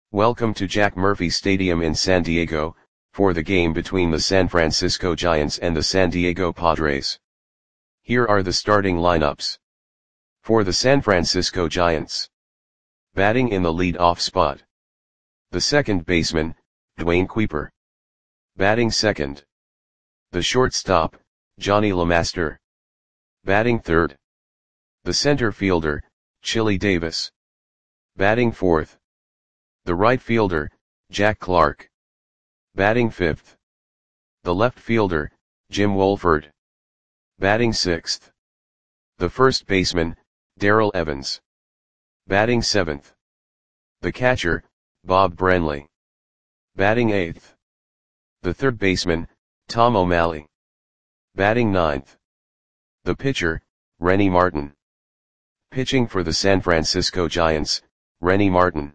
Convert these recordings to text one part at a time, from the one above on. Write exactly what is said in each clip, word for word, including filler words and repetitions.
Welcome to Jack Murphy Stadium in San Diego, for the game between the San Francisco Giants and the San Diego Padres. Here are the starting lineups. For the San Francisco Giants. Batting in the lead-off spot. The second baseman, Dwayne Kuiper. Batting second. The shortstop, Johnny LeMaster. Batting third. The center fielder, Chili Davis. Batting fourth. The right fielder, Jack Clark. Batting fifth. The left fielder, Jim Wolford. Batting sixth. The first baseman, Darrell Evans. Batting seventh. The catcher, Bob Branley. Batting eighth. The third baseman, Tom O'Malley. Batting ninth. The pitcher, Rennie Martin. Pitching for the San Francisco Giants, Rennie Martin.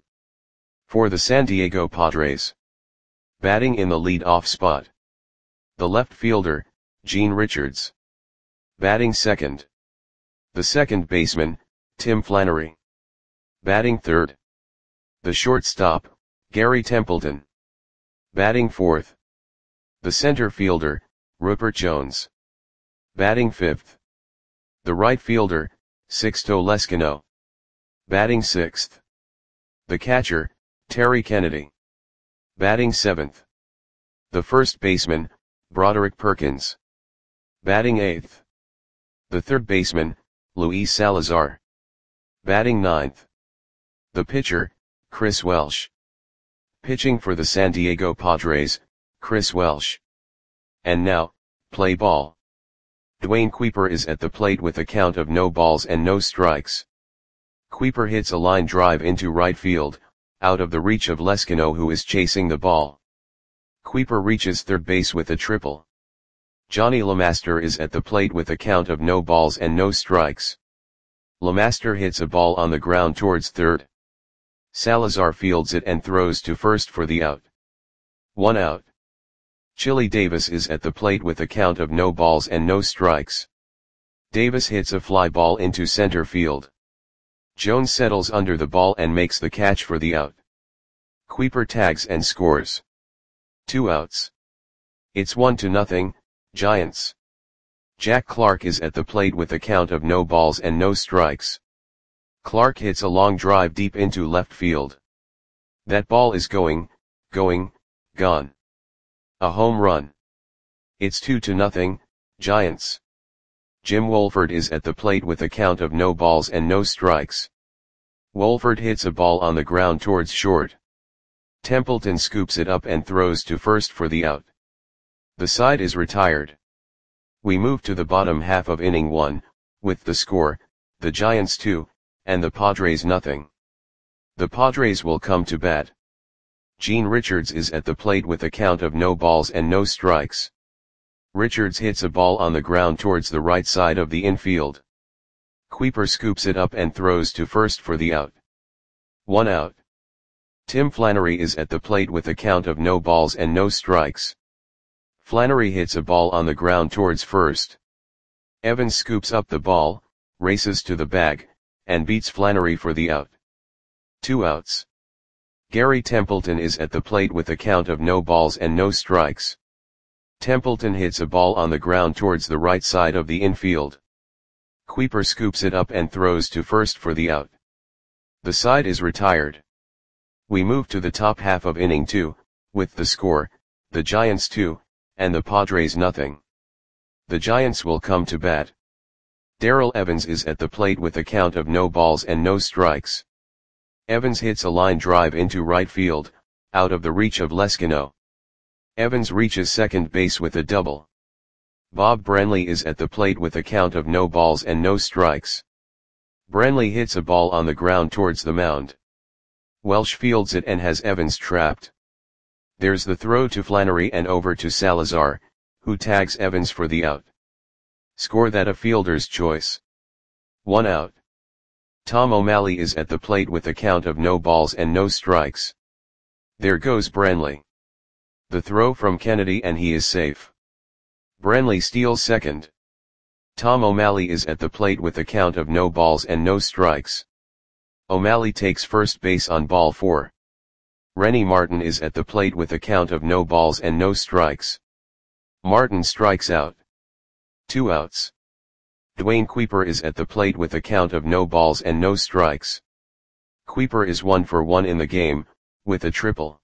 For the San Diego Padres. Batting in the lead-off spot. The left fielder, Gene Richards. Batting second. The second baseman, Tim Flannery. Batting third. The shortstop, Gary Templeton. Batting fourth. The center fielder, Rupert Jones. Batting fifth. The right fielder, Sixto Leskino. Batting sixth. The catcher, Terry Kennedy. Batting seventh. The first baseman, Broderick Perkins. Batting eighth. The third baseman, Luis Salazar. Batting ninth. The pitcher, Chris Welsh. Pitching for the San Diego Padres, Chris Welsh. And now, play ball. Dwayne Kuiper is at the plate with a count of no balls and no strikes. Kuiper hits a line drive into right field, out of the reach of Leskino, who is chasing the ball. Kuiper reaches third base with a triple. Johnny LeMaster is at the plate with a count of no balls and no strikes. LeMaster hits a ball on the ground towards third. Salazar fields it and throws to first for the out. One out. Chili Davis is at the plate with a count of no balls and no strikes. Davis hits a fly ball into center field. Jones settles under the ball and makes the catch for the out. Kuiper tags and scores. Two outs. It's one to nothing, Giants. Jack Clark is at the plate with a count of no balls and no strikes. Clark hits a long drive deep into left field. That ball is going, going, gone. A home run. It's two to nothing, Giants. Jim Wolford is at the plate with a count of no balls and no strikes. Wolford hits a ball on the ground towards short. Templeton scoops it up and throws to first for the out. The side is retired. We move to the bottom half of inning one, with the score, the Giants two, and the Padres nothing. The Padres will come to bat. Gene Richards is at the plate with a count of no balls and no strikes. Richards hits a ball on the ground towards the right side of the infield. Kuiper scoops it up and throws to first for the out. One out. Tim Flannery is at the plate with a count of no balls and no strikes. Flannery hits a ball on the ground towards first. Evans scoops up the ball, races to the bag, and beats Flannery for the out. Two outs. Gary Templeton is at the plate with a count of no balls and no strikes. Templeton hits a ball on the ground towards the right side of the infield. Kuiper scoops it up and throws to first for the out. The side is retired. We move to the top half of inning two, with the score, the Giants two, and the Padres nothing. The Giants will come to bat. Darrell Evans is at the plate with a count of no balls and no strikes. Evans hits a line drive into right field, out of the reach of Leskino. Evans reaches second base with a double. Bob Branley is at the plate with a count of no balls and no strikes. Branley hits a ball on the ground towards the mound. Welsh fields it and has Evans trapped. There's the throw to Flannery and over to Salazar, who tags Evans for the out. Score that a fielder's choice. One out. Tom O'Malley is at the plate with a count of no balls and no strikes. There goes Branley. The throw from Kennedy and he is safe. Branley steals second. Tom O'Malley is at the plate with a count of no balls and no strikes. O'Malley takes first base on ball four. Rennie Martin is at the plate with a count of no balls and no strikes. Martin strikes out. Two outs. Dwayne Kuiper is at the plate with a count of no balls and no strikes. Kuiper is one for one in the game, with a triple.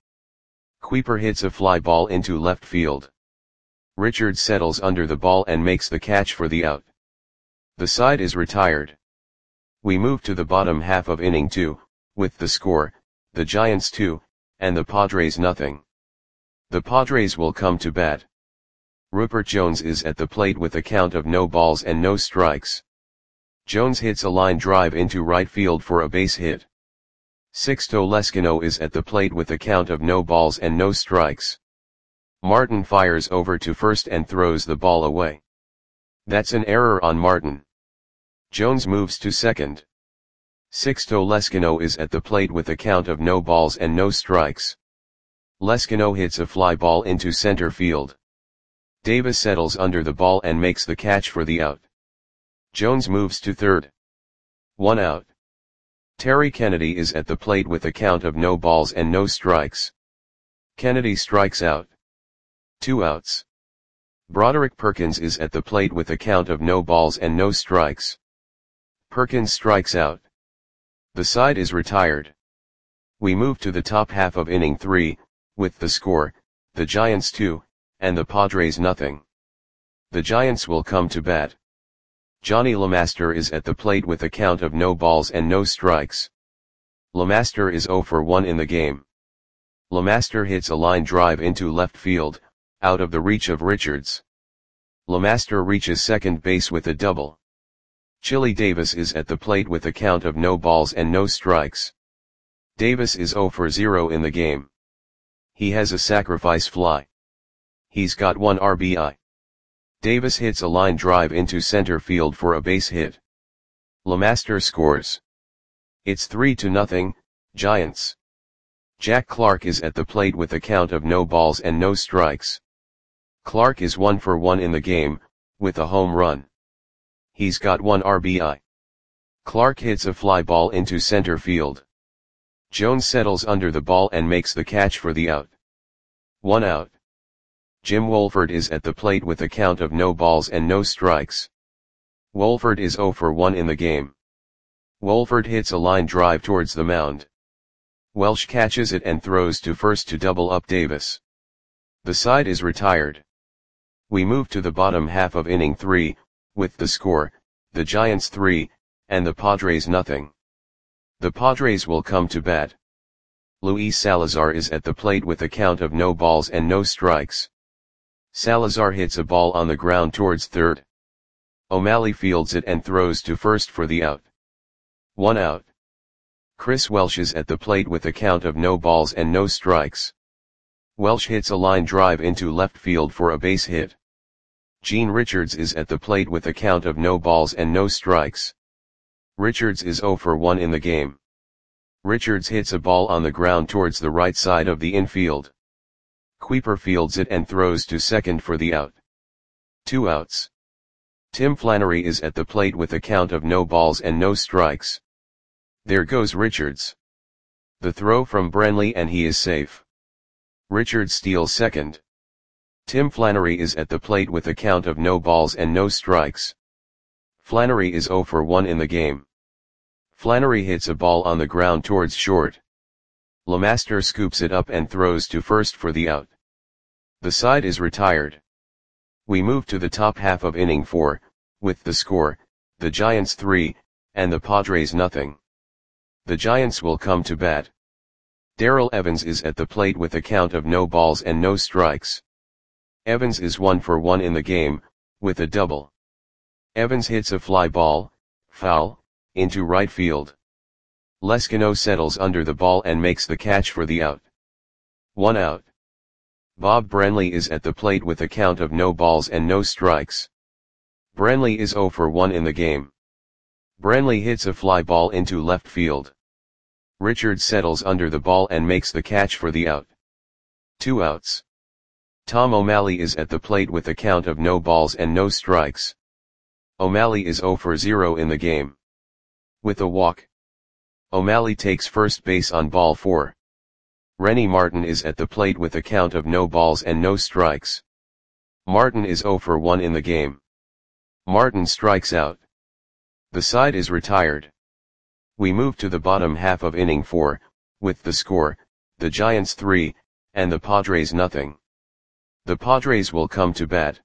Kuiper hits a fly ball into left field. Richards settles under the ball and makes the catch for the out. The side is retired. We move to the bottom half of inning two, with the score, the Giants two, and the Padres nothing. The Padres will come to bat. Rupert Jones is at the plate with a count of no balls and no strikes. Jones hits a line drive into right field for a base hit. Sixto Leskino is at the plate with a count of no balls and no strikes. Martin fires over to first and throws the ball away. That's an error on Martin. Jones moves to second. Sixto Leskino is at the plate with a count of no balls and no strikes. Leskino hits a fly ball into center field. Davis settles under the ball and makes the catch for the out. Jones moves to third. One out. Terry Kennedy is at the plate with a count of no balls and no strikes. Kennedy strikes out. Two outs. Broderick Perkins is at the plate with a count of no balls and no strikes. Perkins strikes out. The side is retired. We move to the top half of inning three, with the score, the Giants two, and the Padres nothing. The Giants will come to bat. Johnny LeMaster is at the plate with a count of no balls and no strikes. LeMaster is zero for one in the game. LeMaster hits a line drive into left field, out of the reach of Richards. LeMaster reaches second base with a double. Chili Davis is at the plate with a count of no balls and no strikes. Davis is zero for zero in the game. He has a sacrifice fly. He's got one R B I. Davis hits a line drive into center field for a base hit. LeMaster scores. It's three to nothing, Giants. Jack Clark is at the plate with a count of no balls and no strikes. Clark is one for one in the game, with a home run. He's got one R B I. Clark hits a fly ball into center field. Jones settles under the ball and makes the catch for the out. One out. Jim Wolford is at the plate with a count of no balls and no strikes. Wolford is zero for one in the game. Wolford hits a line drive towards the mound. Welsh catches it and throws to first to double up Davis. The side is retired. We move to the bottom half of inning three, with the score, the Giants three, and the Padres nothing. The Padres will come to bat. Luis Salazar is at the plate with a count of no balls and no strikes. Salazar hits a ball on the ground towards third. O'Malley fields it and throws to first for the out. One out. Chris Welsh is at the plate with a count of no balls and no strikes. Welsh hits a line drive into left field for a base hit. Gene Richards is at the plate with a count of no balls and no strikes. Richards is zero for one in the game. Richards hits a ball on the ground towards the right side of the infield. Kuiper fields it and throws to second for the out. Two outs. Tim Flannery is at the plate with a count of no balls and no strikes. There goes Richards. The throw from Brenly and he is safe. Richards steals second. Tim Flannery is at the plate with a count of no balls and no strikes. Flannery is zero for one in the game. Flannery hits a ball on the ground towards short. LeMaster scoops it up and throws to first for the out. The side is retired. We move to the top half of inning four, with the score, the Giants three, and the Padres nothing. The Giants will come to bat. Darrell Evans is at the plate with a count of no balls and no strikes. Evans is one for one in the game, with a double. Evans hits a fly ball, foul, into right field. Leskino settles under the ball and makes the catch for the out. One out. Bob Brenly is at the plate with a count of no balls and no strikes. Brenly is zero for one in the game. Brenly hits a fly ball into left field. Richards settles under the ball and makes the catch for the out. Two outs. Tom O'Malley is at the plate with a count of no balls and no strikes. O'Malley is zero for zero in the game. With a walk, O'Malley takes first base on ball four. Rennie Martin is at the plate with a count of no balls and no strikes. Martin is zero for one in the game. Martin strikes out. The side is retired. We move to the bottom half of inning four, with the score, the Giants three, and the Padres nothing. The Padres will come to bat.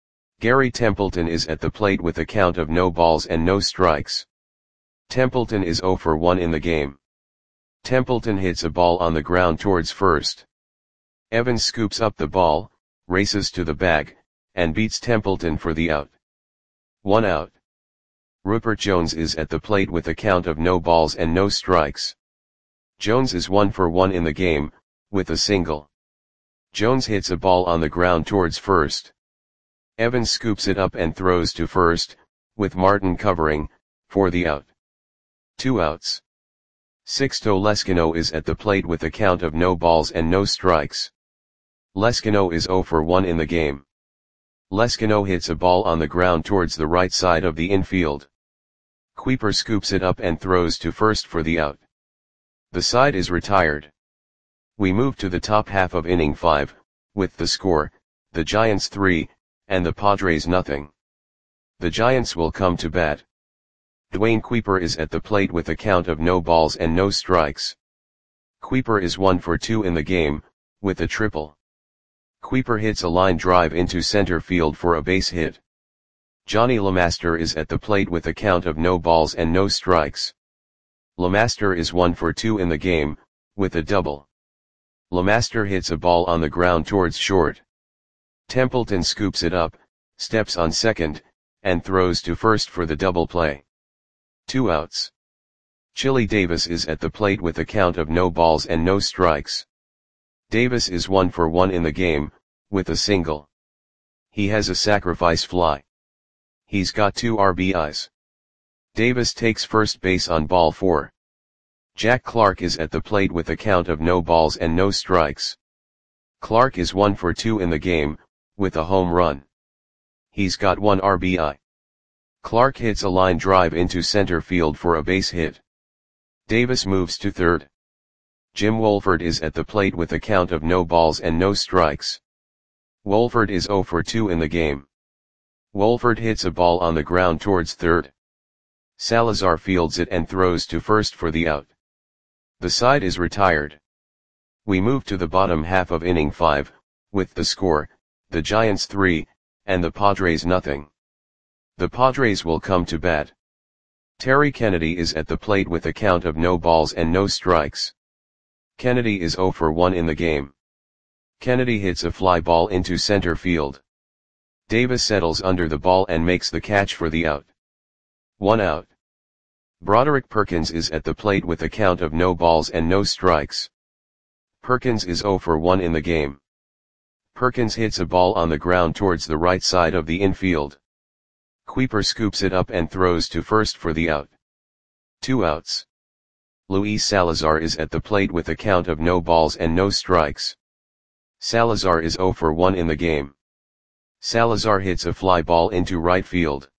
Gary Templeton is at the plate with a count of no balls and no strikes. Templeton is zero for one in the game. Templeton hits a ball on the ground towards first. Evans scoops up the ball, races to the bag, and beats Templeton for the out. One out. Rupert Jones is at the plate with a count of no balls and no strikes. Jones is one for one in the game, with a single. Jones hits a ball on the ground towards first. Evans scoops it up and throws to first, with Martin covering, for the out. Two outs. Sixto Leskino is at the plate with a count of no balls and no strikes. Leskino is zero for one in the game. Leskino hits a ball on the ground towards the right side of the infield. Kuiper scoops it up and throws to first for the out. The side is retired. We move to the top half of inning five, with the score, the Giants three, and the Padres nothing. The Giants will come to bat. Dwayne Kuiper is at the plate with a count of no balls and no strikes. Kuiper is one for two in the game, with a triple. Kuiper hits a line drive into center field for a base hit. Johnny LeMaster is at the plate with a count of no balls and no strikes. LeMaster is one for two in the game, with a double. LeMaster hits a ball on the ground towards short. Templeton scoops it up, steps on second, and throws to first for the double play. Two outs. Chili Davis is at the plate with a count of no balls and no strikes. Davis is one for one in the game, with a single. He has a sacrifice fly. He's got two R B Is. Davis takes first base on ball four. Jack Clark is at the plate with a count of no balls and no strikes. Clark is one for two in the game, with a home run. He's got one R B I. Clark hits a line drive into center field for a base hit. Davis moves to third. Jim Wolford is at the plate with a count of no balls and no strikes. Wolford is zero for two in the game. Wolford hits a ball on the ground towards third. Salazar fields it and throws to first for the out. The side is retired. We move to the bottom half of inning five, with the score, the Giants three, and the Padres nothing. The Padres will come to bat. Terry Kennedy is at the plate with a count of no balls and no strikes. Kennedy is zero for one in the game. Kennedy hits a fly ball into center field. Davis settles under the ball and makes the catch for the out. One out. Broderick Perkins is at the plate with a count of no balls and no strikes. Perkins is zero for one in the game. Perkins hits a ball on the ground towards the right side of the infield. Kuiper scoops it up and throws to first for the out. Two outs. Luis Salazar is at the plate with a count of no balls and no strikes. Salazar is zero for one in the game. Salazar hits a fly ball into right field.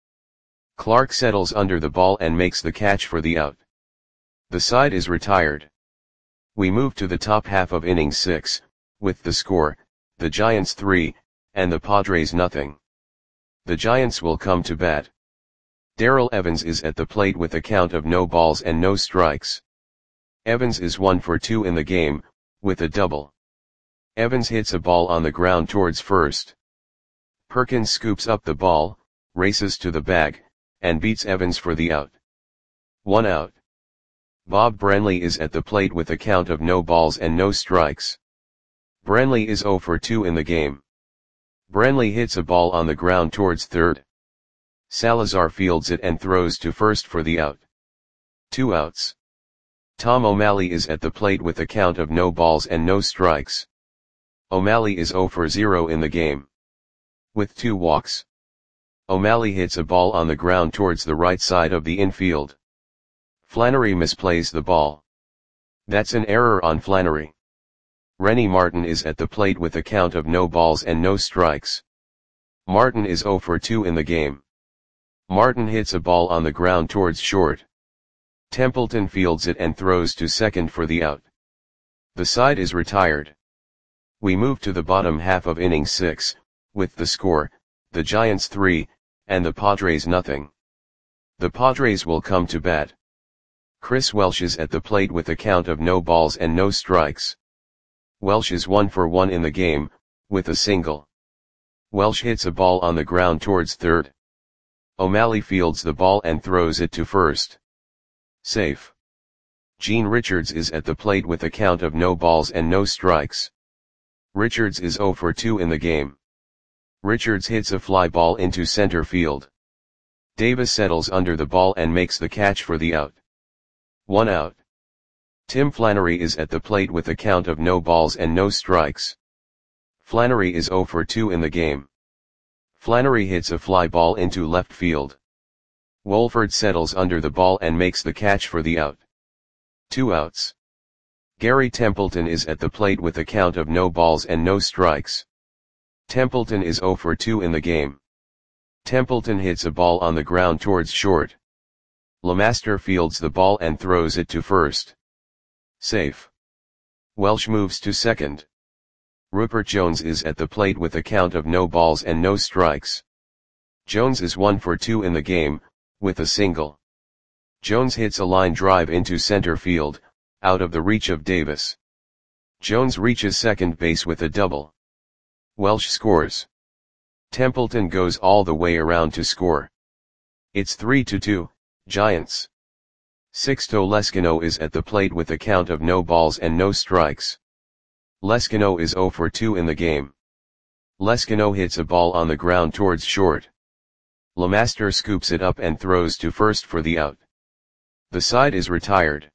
Clark settles under the ball and makes the catch for the out. The side is retired. We move to the top half of inning six, with the score, the Giants three, and the Padres nothing. The Giants will come to bat. Darrell Evans is at the plate with a count of no balls and no strikes. Evans is one for two in the game, with a double. Evans hits a ball on the ground towards first. Perkins scoops up the ball, races to the bag, and beats Evans for the out. One out. Bob Branley is at the plate with a count of no balls and no strikes. Branley is zero for two in the game. Branley hits a ball on the ground towards third. Salazar fields it and throws to first for the out. Two outs. Tom O'Malley is at the plate with a count of no balls and no strikes. O'Malley is zero for zero in the game. With two walks. O'Malley hits a ball on the ground towards the right side of the infield. Flannery misplays the ball. That's an error on Flannery. Rennie Martin is at the plate with a count of no balls and no strikes. Martin is zero for two in the game. Martin hits a ball on the ground towards short. Templeton fields it and throws to second for the out. The side is retired. We move to the bottom half of inning six, with the score, the Giants three, and the Padres nothing. The Padres will come to bat. Chris Welsh is at the plate with a count of no balls and no strikes. Welsh is one for one in the game, with a single. Welsh hits a ball on the ground towards third. O'Malley fields the ball and throws it to first. Safe. Gene Richards is at the plate with a count of no balls and no strikes. Richards is zero for two in the game. Richards hits a fly ball into center field. Davis settles under the ball and makes the catch for the out. One out. Tim Flannery is at the plate with a count of no balls and no strikes. Flannery is zero for two in the game. Flannery hits a fly ball into left field. Wolford settles under the ball and makes the catch for the out. Two outs. Gary Templeton is at the plate with a count of no balls and no strikes. Templeton is zero for two in the game. Templeton hits a ball on the ground towards short. LeMaster fields the ball and throws it to first. Safe. Welsh moves to second. Rupert Jones is at the plate with a count of no balls and no strikes. Jones is one for two in the game, with a single. Jones hits a line drive into center field, out of the reach of Davis. Jones reaches second base with a double. Welsh scores. Templeton goes all the way around to score. It's three to two, Giants. Sixto Leskino is at the plate with a count of no balls and no strikes. Leskino is zero for two in the game. Leskino hits a ball on the ground towards short. LeMaster scoops it up and throws to first for the out. The side is retired.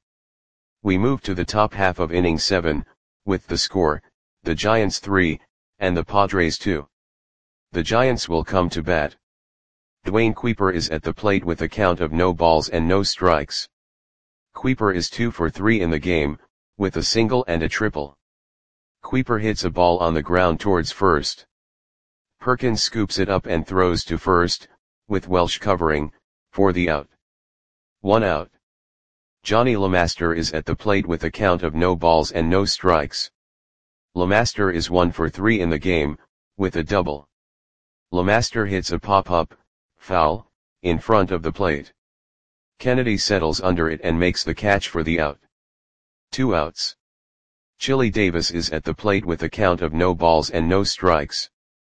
We move to the top half of inning seven, with the score, the Giants three, and the Padres two. The Giants will come to bat. Dwayne Kuiper is at the plate with a count of no balls and no strikes. Kuiper is two for three in the game, with a single and a triple. Kuiper hits a ball on the ground towards first. Perkins scoops it up and throws to first, with Welsh covering, for the out. One out. Johnny LeMaster is at the plate with a count of no balls and no strikes. LeMaster is one for three in the game, with a double. LeMaster hits a pop-up, foul, in front of the plate. Kennedy settles under it and makes the catch for the out. Two outs. Chili Davis is at the plate with a count of no balls and no strikes.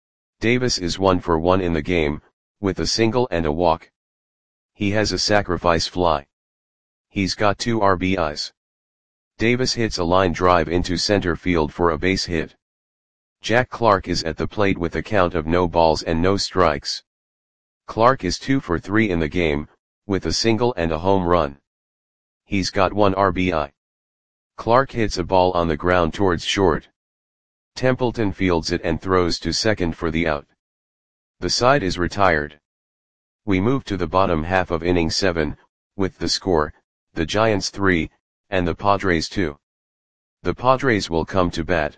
Davis is one for one in the game, with a single and a walk. He has a sacrifice fly. He's got two R B Is. Davis hits a line drive into center field for a base hit. Jack Clark is at the plate with a count of no balls and no strikes. Clark is two for three in the game, with a single and a home run. He's got one R B I. Clark hits a ball on the ground towards short. Templeton fields it and throws to second for the out. The side is retired. We move to the bottom half of inning seven, with the score, the Giants three, and the Padres two. The Padres will come to bat.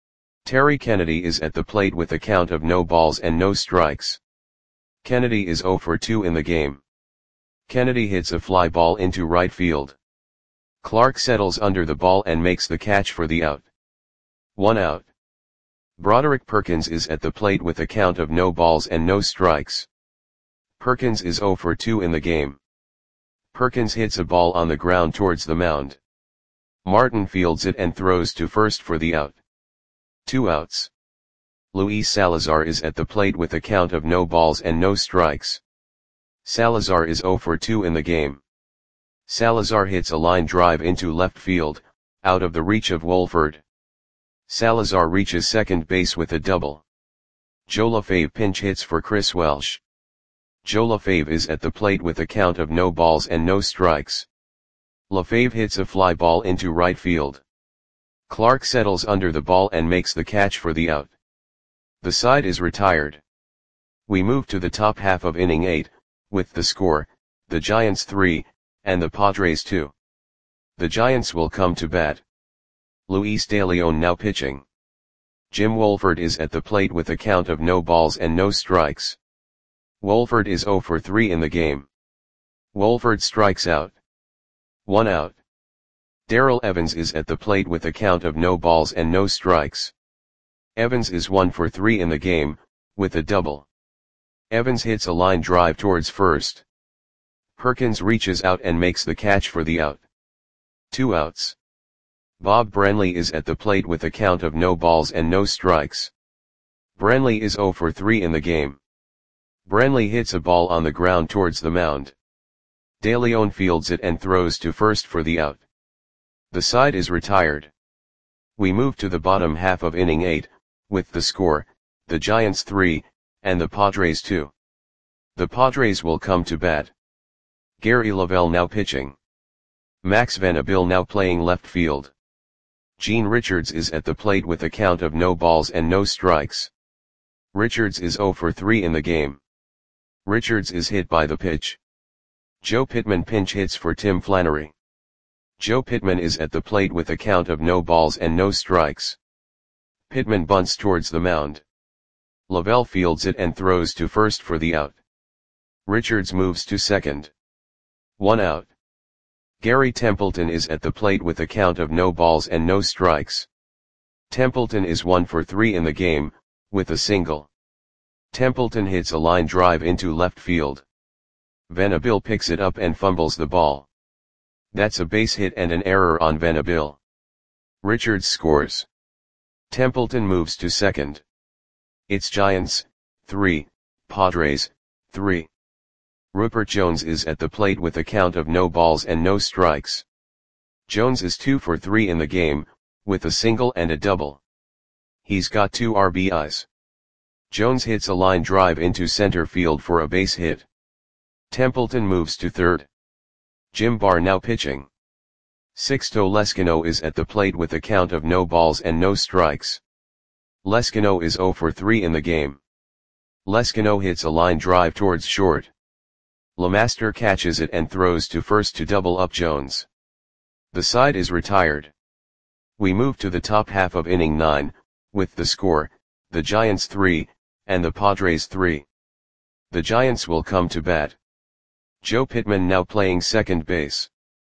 Terry Kennedy is at the plate with a count of no balls and no strikes. Kennedy is zero for two in the game. Kennedy hits a fly ball into right field. Clark settles under the ball and makes the catch for the out. One out. Broderick Perkins is at the plate with a count of no balls and no strikes. Perkins is zero for two in the game. Perkins hits a ball on the ground towards the mound. Martin fields it and throws to first for the out. Two outs. Luis Salazar is at the plate with a count of no balls and no strikes. Salazar is zero for two in the game. Salazar hits a line drive into left field, out of the reach of Wolford. Salazar reaches second base with a double. Joe LaFave pinch hits for Chris Welsh. Joe LaFave is at the plate with a count of no balls and no strikes. LaFave hits a fly ball into right field. Clark settles under the ball and makes the catch for the out. The side is retired. We move to the top half of inning eight, with the score, the Giants three, and the Padres two. The Giants will come to bat. Luis De Leon now pitching. Jim Wolford is at the plate with a count of no balls and no strikes. Wolford is zero for three in the game. Wolford strikes out. One out. Darrell Evans is at the plate with a count of no balls and no strikes. Evans is one for three in the game, with a double. Evans hits a line drive towards first. Perkins reaches out and makes the catch for the out. Two outs. Bob Branley is at the plate with a count of no balls and no strikes. Branley is zero for three in the game. Branley hits a ball on the ground towards the mound. De Leon fields it and throws to first for the out. The side is retired. We move to the bottom half of inning eight, with the score, the Giants three, and the Padres two. The Padres will come to bat. Gary Lavelle now pitching. Max Vanderbilt now playing left field. Gene Richards is at the plate with a count of no balls and no strikes. Richards is zero for three in the game. Richards is hit by the pitch. Joe Pittman pinch hits for Tim Flannery. Joe Pittman is at the plate with a count of no balls and no strikes. Pittman bunts towards the mound. Lavelle fields it and throws to first for the out. Richards moves to second. One out. Gary Templeton is at the plate with a count of no balls and no strikes. Templeton is one for three in the game, with a single. Templeton hits a line drive into left field. Vanderbilt picks it up and fumbles the ball. That's a base hit and an error on Vanderbilt. Richards scores. Templeton moves to second. It's Giants, three, Padres, three. Rupert Jones is at the plate with a count of no balls and no strikes. Jones is two for three in the game, with a single and a double. He's got two R B Is. Jones hits a line drive into center field for a base hit. Templeton moves to third. Jim Barr now pitching. Sixto Leskino is at the plate with a count of no balls and no strikes. Leskino is zero for three in the game. Leskino hits a line drive towards short. LeMaster catches it and throws to first to double up Jones. The side is retired. We move to the top half of inning nine, with the score, the Giants three, and the Padres three. The Giants will come to bat. Joe Pittman now playing second base.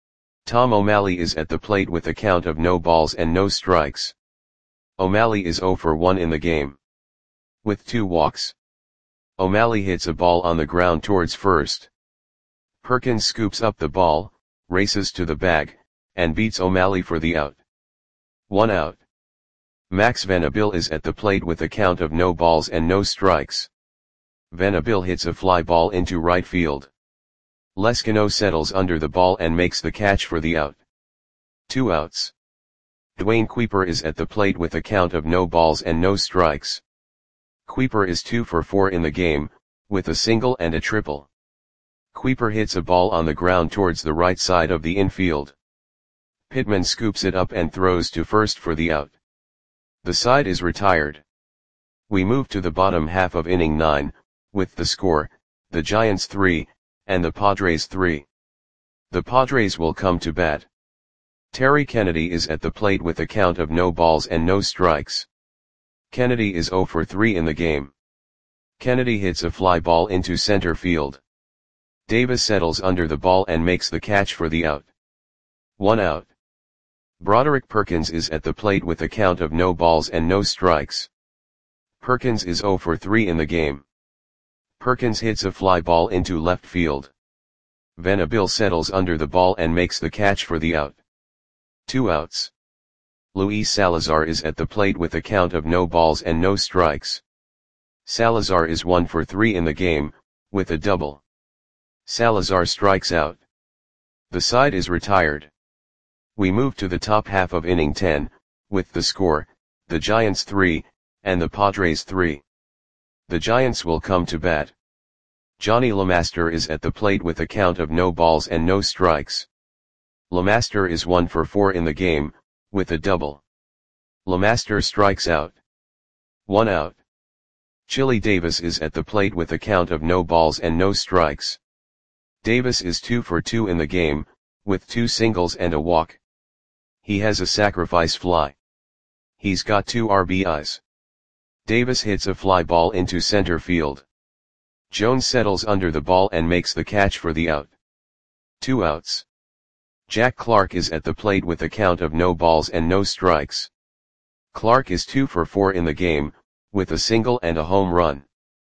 Tom O'Malley is at the plate with a count of no balls and no strikes. O'Malley is zero for one in the game. With two walks. O'Malley hits a ball on the ground towards first. Perkins scoops up the ball, races to the bag, and beats O'Malley for the out. One out. Max Vanderbilt is at the plate with a count of no balls and no strikes. Vanderbilt hits a fly ball into right field. Leskino settles under the ball and makes the catch for the out. Two outs. Dwayne Kuiper is at the plate with a count of no balls and no strikes. Kuiper is two for four in the game, with a single and a triple. Kuiper hits a ball on the ground towards the right side of the infield. Pittman scoops it up and throws to first for the out. The side is retired. We move to the bottom half of inning nine, with the score, the Giants three, and the Padres three. The Padres will come to bat. Terry Kennedy is at the plate with a count of no balls and no strikes. Kennedy is zero for three in the game. Kennedy hits a fly ball into center field. Davis settles under the ball and makes the catch for the out. One out. Broderick Perkins is at the plate with a count of no balls and no strikes. Perkins is zero for three in the game. Perkins hits a fly ball into left field. Vanderbilt settles under the ball and makes the catch for the out. Two outs. Luis Salazar is at the plate with a count of no balls and no strikes. Salazar is one for three in the game, with a double. Salazar strikes out. The side is retired. We move to the top half of inning ten, with the score, the Giants three, and the Padres three. The Giants will come to bat. Johnny LeMaster is at the plate with a count of no balls and no strikes. LeMaster is one for four in the game, with a double. LeMaster strikes out. One out. Chili Davis is at the plate with a count of no balls and no strikes. Davis is two for two in the game, with two singles and a walk. He has a sacrifice fly. He's got two R B Is. Davis hits a fly ball into center field. Jones settles under the ball and makes the catch for the out. Two outs. Jack Clark is at the plate with a count of no balls and no strikes. Clark is two for four in the game, with a single and a home run.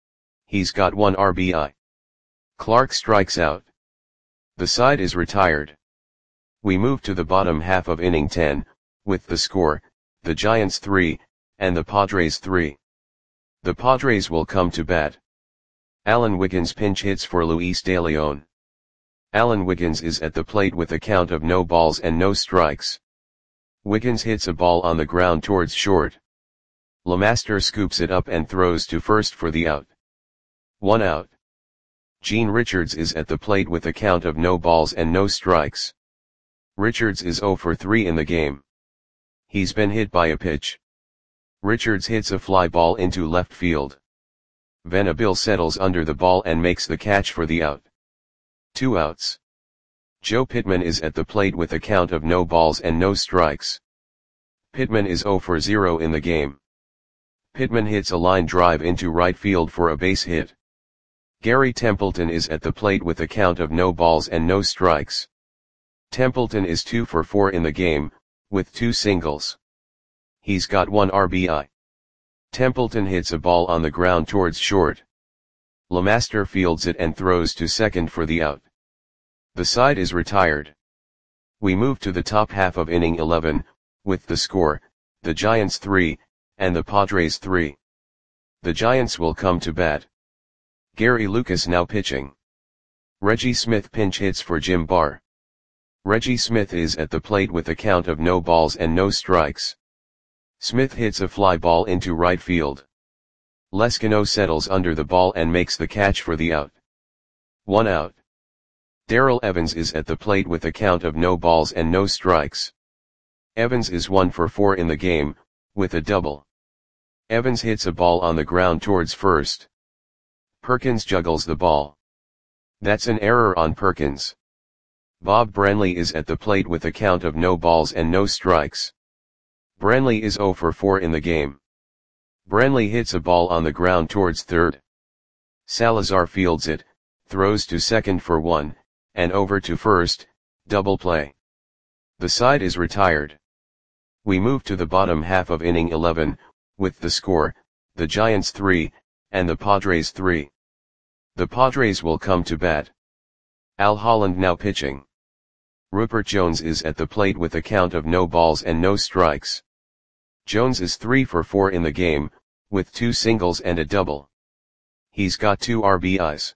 He's got one R B I. Clark strikes out. The side is retired. We move to the bottom half of inning ten, with the score, the Giants three, and the Padres three. The Padres will come to bat. Alan Wiggins pinch hits for Luis De Leon. Alan Wiggins is at the plate with a count of no balls and no strikes. Wiggins hits a ball on the ground towards short. LeMaster scoops it up and throws to first for the out. One out. Gene Richards is at the plate with a count of no balls and no strikes. Richards is zero for three in the game. He's been hit by a pitch. Richards hits a fly ball into left field. Venable settles under the ball and makes the catch for the out. Two outs. Joe Pittman is at the plate with a count of no balls and no strikes. Pittman is zero for zero in the game. Pittman hits a line drive into right field for a base hit. Gary Templeton is at the plate with a count of no balls and no strikes. Templeton is two for four in the game, with two singles. He's got one R B I. Templeton hits a ball on the ground towards short. LeMaster fields it and throws to second for the out. The side is retired. We move to the top half of inning eleven, with the score, the Giants three, and the Padres three. The Giants will come to bat. Gary Lucas now pitching. Reggie Smith pinch hits for Jim Barr. Reggie Smith is at the plate with a count of no balls and no strikes. Smith hits a fly ball into right field. Leskino settles under the ball and makes the catch for the out. One out. Darrell Evans is at the plate with a count of no balls and no strikes. Evans is one for four in the game, with a double. Evans hits a ball on the ground towards first. Perkins juggles the ball. That's an error on Perkins. Bob Branley is at the plate with a count of no balls and no strikes. Branley is zero for four in the game. Branley hits a ball on the ground towards third. Salazar fields it, throws to second for one, and over to first, double play. The side is retired. We move to the bottom half of inning eleven, with the score, the Giants three, and the Padres three. The Padres will come to bat. Al Holland now pitching. Rupert Jones is at the plate with a count of no balls and no strikes. Jones is three for four in the game, with two singles and a double. He's got two R B Is.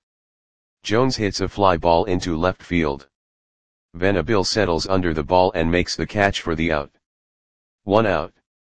Jones hits a fly ball into left field. Venable settles under the ball and makes the catch for the out. One out.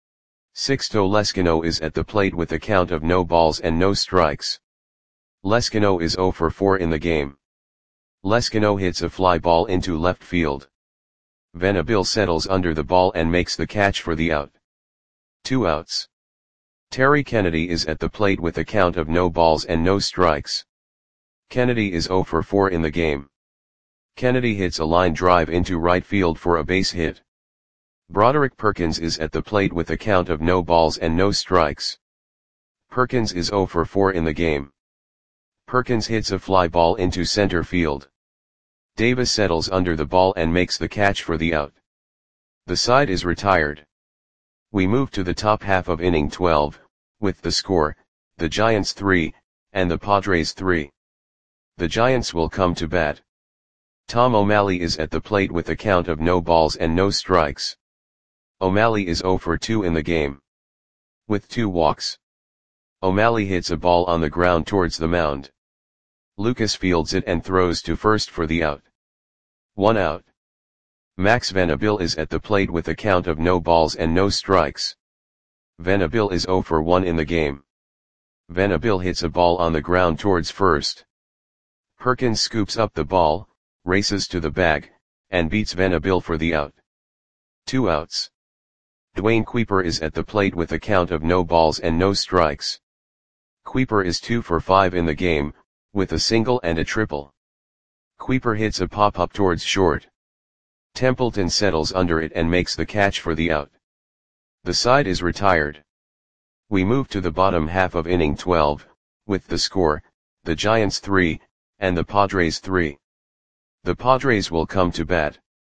Sixto Leskino is at the plate with a count of no balls and no strikes. Leskino is zero for four in the game. Leskino hits a fly ball into left field. Venable settles under the ball and makes the catch for the out. Two outs. Terry Kennedy is at the plate with a count of no balls and no strikes. Kennedy is zero for four in the game. Kennedy hits a line drive into right field for a base hit. Broderick Perkins is at the plate with a count of no balls and no strikes. Perkins is zero for four in the game. Perkins hits a fly ball into center field. Davis settles under the ball and makes the catch for the out. The side is retired. We move to the top half of inning twelve, with the score, the Giants three, and the Padres three. The Giants will come to bat. Tom O'Malley is at the plate with a count of no balls and no strikes. O'Malley is zero for two in the game. With two walks. O'Malley hits a ball on the ground towards the mound. Lucas fields it and throws to first for the out. One out. Max Venable is at the plate with a count of no balls and no strikes. Venable is zero for one in the game. Venable hits a ball on the ground towards first. Perkins scoops up the ball, races to the bag, and beats Venable for the out. Two outs. Dwayne Kuiper is at the plate with a count of no balls and no strikes. Kuiper is two for five in the game, with a single and a triple. Kuiper hits a pop-up towards short. Templeton settles under it and makes the catch for the out. The side is retired. We move to the bottom half of inning twelve, with the score, the Giants three, and the Padres three. The Padres will come to bat.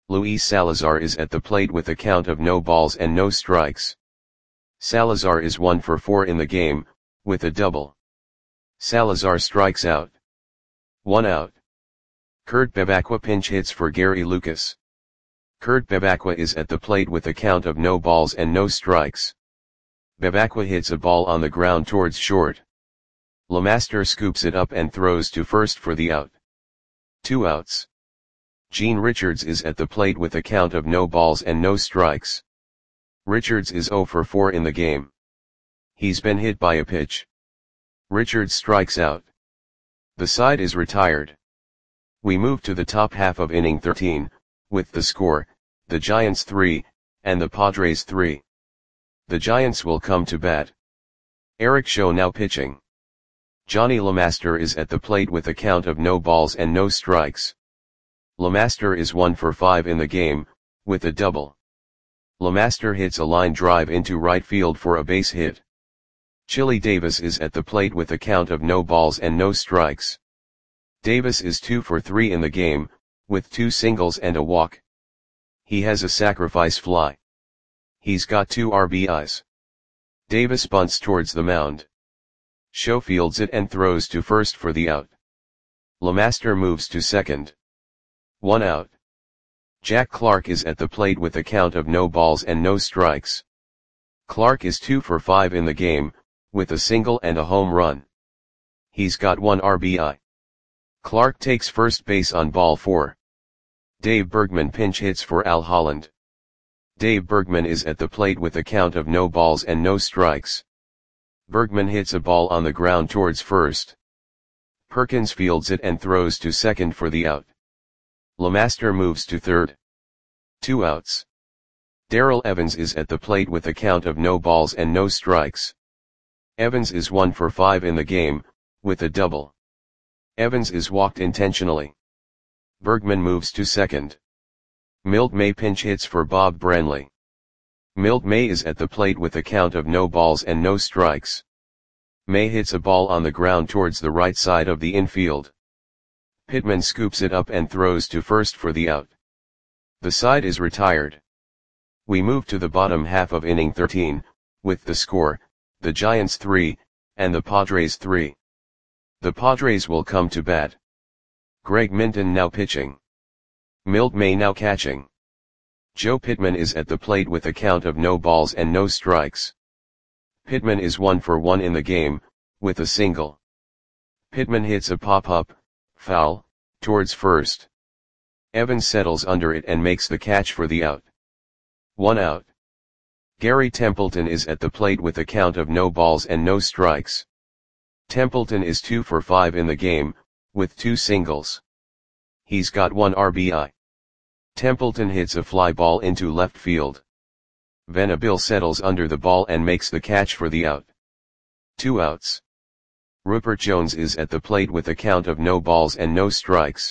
Luis Salazar is at the plate with a count of no balls and no strikes. Salazar is one for four in the game, with a double. Salazar strikes out. One out. Kurt Bevacqua pinch hits for Gary Lucas. Kurt Bevacqua is at the plate with a count of no balls and no strikes. Bevacqua hits a ball on the ground towards short. Lemaster scoops it up and throws to first for the out. Two outs. Gene Richards is at the plate with a count of no balls and no strikes. Richards is zero for four in the game. He's been hit by a pitch. Richards strikes out. The side is retired. We move to the top half of inning thirteen, with the score, the Giants three, and the Padres three. The Giants will come to bat. Eric Show now pitching. Johnny Lemaster is at the plate with a count of no balls and no strikes. Lemaster is one for five in the game, with a double. Lemaster hits a line drive into right field for a base hit. Chili Davis is at the plate with a count of no balls and no strikes. Davis is two for three in the game, with two singles and a walk. He has a sacrifice fly. He's got two R B Is. Davis bunts towards the mound. Show fields it and throws to first for the out. Lemaster moves to second. One out. Jack Clark is at the plate with a count of no balls and no strikes. Clark is two for five in the game, with a single and a home run. He's got one R B I. Clark takes first base on ball four. Dave Bergman pinch hits for Al Holland. Dave Bergman is at the plate with a count of no balls and no strikes. Bergman hits a ball on the ground towards first. Perkins fields it and throws to second for the out. Lemaster moves to third. Two outs. Darrell Evans is at the plate with a count of no balls and no strikes. Evans is one for five in the game, with a double. Evans is walked intentionally. Bergman moves to second. Milt May pinch hits for Bob Branley. Milt May is at the plate with a count of no balls and no strikes. May hits a ball on the ground towards the right side of the infield. Pittman scoops it up and throws to first for the out. The side is retired. We move to the bottom half of inning thirteen, with the score, the Giants three, and the Padres three. The Padres will come to bat. Greg Minton now pitching. Milt May now catching. Joe Pittman is at the plate with a count of no balls and no strikes. Pittman is one for one in the game, with a single. Pittman hits a pop-up, foul, towards first. Evans settles under it and makes the catch for the out. One out. Gary Templeton is at the plate with a count of no balls and no strikes. Templeton is two for five in the game, with two singles. He's got one R B I. Templeton hits a fly ball into left field. Venable settles under the ball and makes the catch for the out. Two outs. Rupert Jones is at the plate with a count of no balls and no strikes.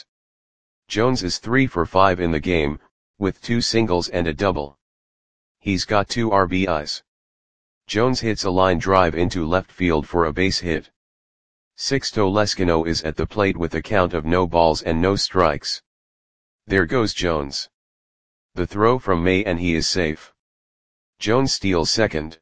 Jones is three for five in the game, with two singles and a double. He's got two R B Is. Jones hits a line drive into left field for a base hit. Sixto Leskino is at the plate with a count of no balls and no strikes. There goes Jones. The throw from May and he is safe. Jones steals second.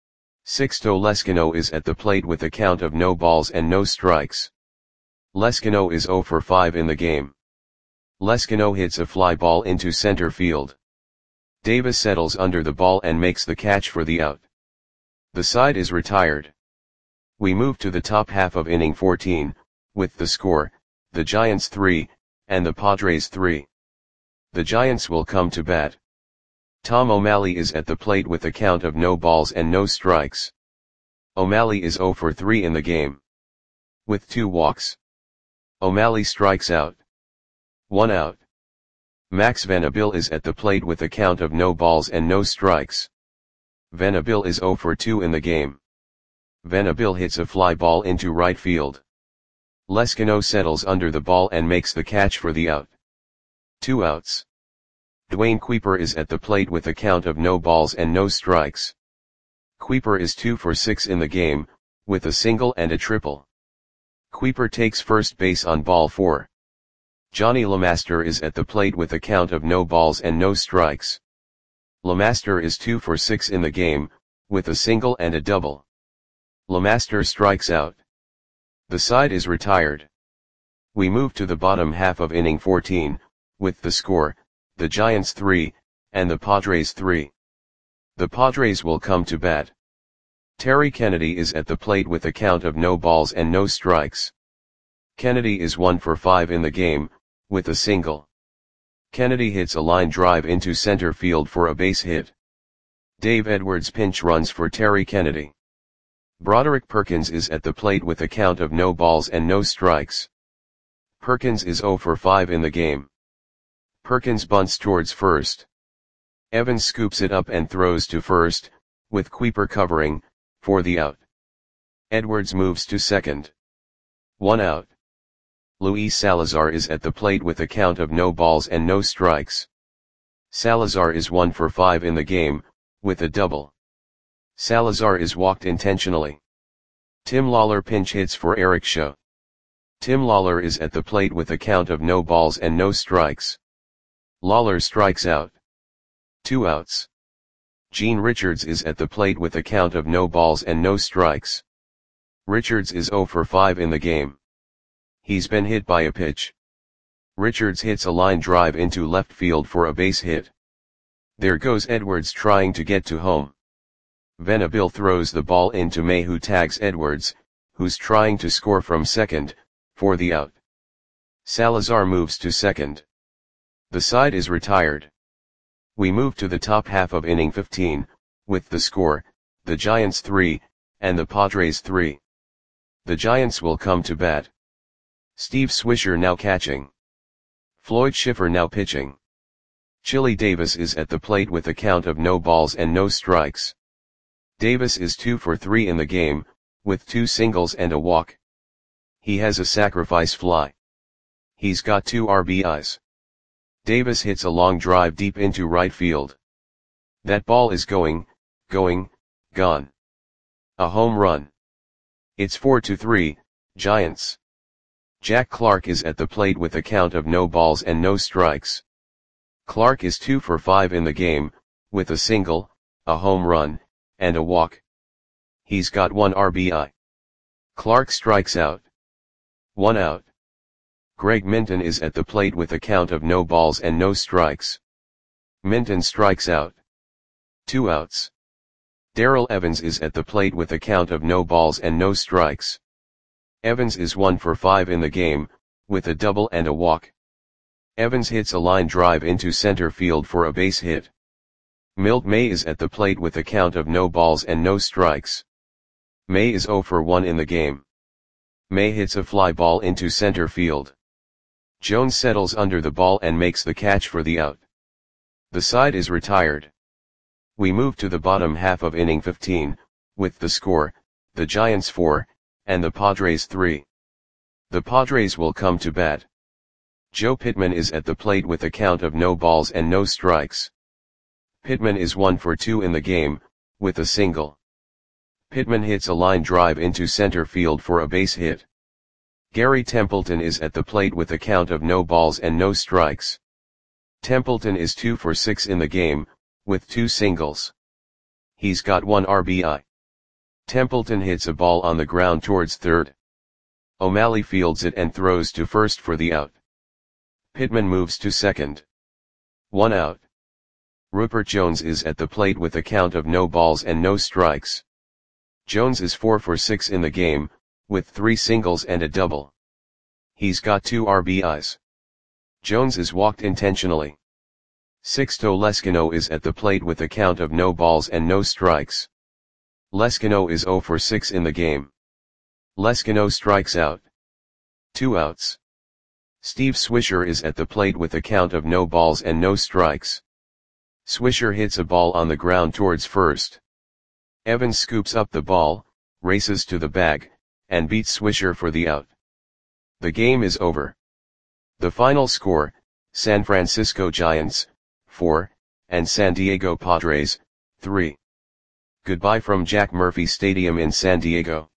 Sixto Leskino is at the plate with a count of no balls and no strikes. Leskino is zero for five in the game. Leskino hits a fly ball into center field. Davis settles under the ball and makes the catch for the out. The side is retired. We move to the top half of inning fourteen, with the score, the Giants three, and the Padres three. The Giants will come to bat. Tom O'Malley is at the plate with a count of no balls and no strikes. O'Malley is zero for three in the game. With two walks. O'Malley strikes out. One out. Max Venable is at the plate with a count of no balls and no strikes. Venable is zero for two in the game. Venable hits a fly ball into right field. Leskino settles under the ball and makes the catch for the out. Two outs. Dwayne Kuiper is at the plate with a count of no balls and no strikes. Kuiper is two for six in the game, with a single and a triple. Kuiper takes first base on ball four. Johnny LeMaster is at the plate with a count of no balls and no strikes. LeMaster is two for six in the game, with a single and a double. LeMaster strikes out. The side is retired. We move to the bottom half of inning fourteen, with the score, the Giants three, and the Padres three. The Padres will come to bat. Terry Kennedy is at the plate with a count of no balls and no strikes. Kennedy is one for five in the game, with a single. Kennedy hits a line drive into center field for a base hit. Dave Edwards pinch runs for Terry Kennedy. Broderick Perkins is at the plate with a count of no balls and no strikes. Perkins is zero for five in the game. Perkins bunts towards first. Evans scoops it up and throws to first, with Kuiper covering, for the out. Edwards moves to second. One out. Luis Salazar is at the plate with a count of no balls and no strikes. Salazar is one for five in the game, with a double. Salazar is walked intentionally. Tim Lawler pinch hits for Eric Shaw. Tim Lawler is at the plate with a count of no balls and no strikes. Lawler strikes out. Two outs. Gene Richards is at the plate with a count of no balls and no strikes. Richards is zero for five in the game. He's been hit by a pitch. Richards hits a line drive into left field for a base hit. There goes Edwards trying to get to home. Venable throws the ball into May, who tags Edwards, who's trying to score from second, for the out. Salazar moves to second. The side is retired. We move to the top half of inning fifteen, with the score, the Giants three, and the Padres three. The Giants will come to bat. Steve Swisher now catching. Floyd Schiffer now pitching. Chili Davis is at the plate with a count of no balls and no strikes. Davis is two for three in the game, with two singles and a walk. He has a sacrifice fly. He's got two R B Is. Davis hits a long drive deep into right field. That ball is going, going, gone. A home run. It's four to three, Giants. Jack Clark is at the plate with a count of no balls and no strikes. Clark is two for five in the game, with a single, a home run, and a walk. He's got one R B I. Clark strikes out. One out. Greg Minton is at the plate with a count of no balls and no strikes. Minton strikes out. Two outs. Darrell Evans is at the plate with a count of no balls and no strikes. Evans is one for five in the game, with a double and a walk. Evans hits a line drive into center field for a base hit. Milt May is at the plate with a count of no balls and no strikes. May is zero for one in the game. May hits a fly ball into center field. Jones settles under the ball and makes the catch for the out. The side is retired. We move to the bottom half of inning fifteen, with the score, the Giants four, and the Padres three. The Padres will come to bat. Joe Pittman is at the plate with a count of no balls and no strikes. Pittman is one for two in the game, with a single. Pittman hits a line drive into center field for a base hit. Gary Templeton is at the plate with a count of no balls and no strikes. Templeton is two for six in the game, with two singles. He's got one R B I. Templeton hits a ball on the ground towards third. O'Malley fields it and throws to first for the out. Pittman moves to second. One out. Rupert Jones is at the plate with a count of no balls and no strikes. Jones is four for six in the game, with three singles and a double. He's got two R B Is. Jones is walked intentionally. Sixto Leskino is at the plate with a count of no balls and no strikes. Leskino is zero for six in the game. Leskino strikes out. Two outs. Steve Swisher is at the plate with a count of no balls and no strikes. Swisher hits a ball on the ground towards first. Evans scoops up the ball, races to the bag, and beats Swisher for the out. The game is over. The final score, San Francisco Giants, four, and San Diego Padres, three. Goodbye from Jack Murphy Stadium in San Diego.